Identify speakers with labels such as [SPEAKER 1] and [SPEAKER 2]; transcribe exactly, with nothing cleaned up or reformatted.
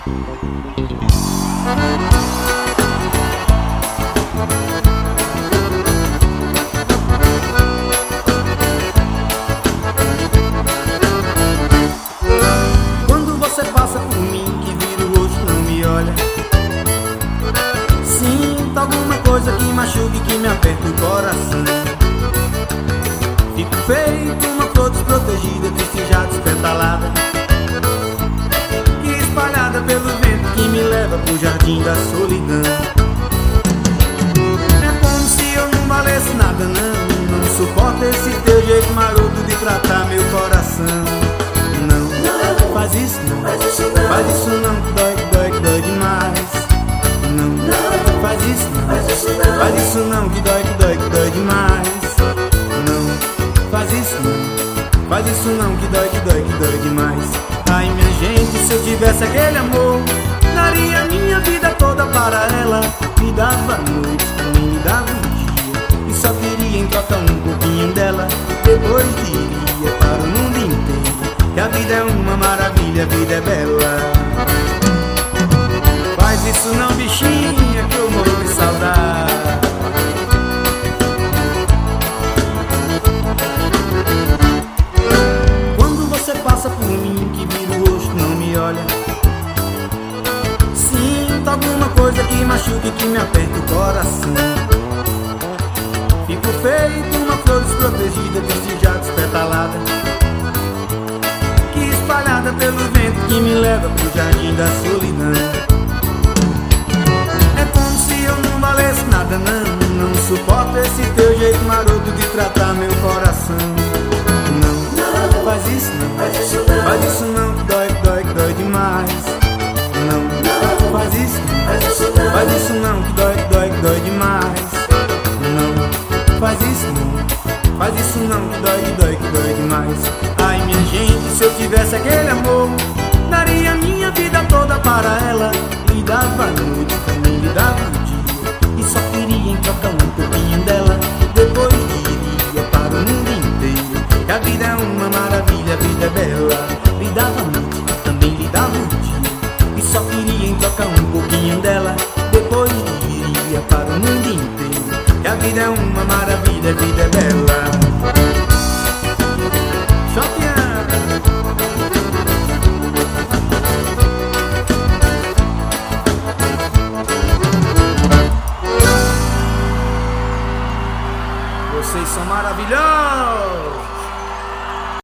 [SPEAKER 1] Quando você passa por mim, que vira o rosto, não me olha. Sinto alguma coisa que machuque, que me aperta o coração. Fico feito uma flor desprotegida, triste já despetalada, que espalhada pelo vento que me leva pro jardim da solidão. É como se eu não valesse nada, não. Não suporto esse teu jeito maroto de tratar meu coração. Não, não faz isso não, faz isso não, faz isso não, que dói, que dói, que dói demais. Não, não faz isso não, faz isso não, faz isso não, que dói, que dói, que dói demais. Não faz isso não, faz isso não, que dói, que dói, que dói demais. Ai minha gente, se eu tivesse aquele amor, daria minha vida toda para ela. Me dava noite, também me dava um dia, e só queria em troca um pouquinho dela. Depois diria para o mundo inteiro que a vida é uma maravilha, a vida é bela. Faz isso não, bichinha, que eu morro de saudade. Quando você passa por mim, que vira o rosto, não me olha. Sinto alguma coisa que machuque, que me aperta o coração. Fico feito uma flor desprotegida, triste já despetalada, que espalhada pelo vento que me leva pro jardim da solidão. É como se eu não valesse nada, não. Não suporto esse teu jeito maroto de tratar meu coração. Não, não faz isso não, faz isso não, faz isso não, que dói, que dói, que dói demais. Não, não faz isso não, faz isso não, faz isso não, que dói, que dói, que dói demais. Não faz isso não, faz isso não, que dói, que dói, que dói demais. Ai minha gente, se eu tivesse aquele amor, daria minha vida toda para ela. Lhe dava a noite, também lhe dava o dia, e só queria em troca um pouquinho dela. Depois diria para o mundo inteiro que a vida é uma maravilha, a vida é bela. Lhe dava a noite, também lhe dava o dia, e só queria em troca um pouquinho dela. Depois diria para o mundo inteiro que a vida é uma maravilha, a vida é bela. Choqueando.